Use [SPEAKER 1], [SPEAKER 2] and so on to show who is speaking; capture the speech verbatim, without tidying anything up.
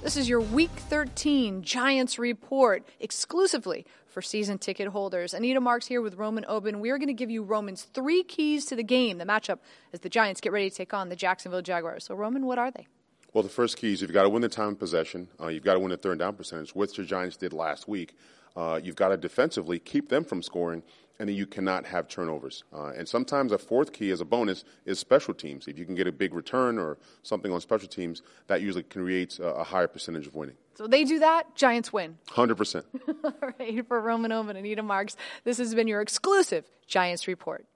[SPEAKER 1] This is your Week thirteen Giants Report, exclusively for season ticket holders. Anita Marks here with Roman Oben. We are going to give you Roman's three keys to the game, the matchup, as the Giants get ready to take on the Jacksonville Jaguars. So, Roman, what are they?
[SPEAKER 2] Well, the first key is you've got to win the time of possession. Uh, you've got to win the third down percentage, which the Giants did last week. Uh, you've got to defensively keep them from scoring, and then you cannot have turnovers. Uh, and sometimes a fourth key as a bonus is special teams. If you can get a big return or something on special teams, that usually creates a, a higher percentage of winning.
[SPEAKER 1] So they do that, Giants win.
[SPEAKER 2] one hundred percent.
[SPEAKER 1] All right, for Roman Oben and Anita Marks, this has been your exclusive Giants Report.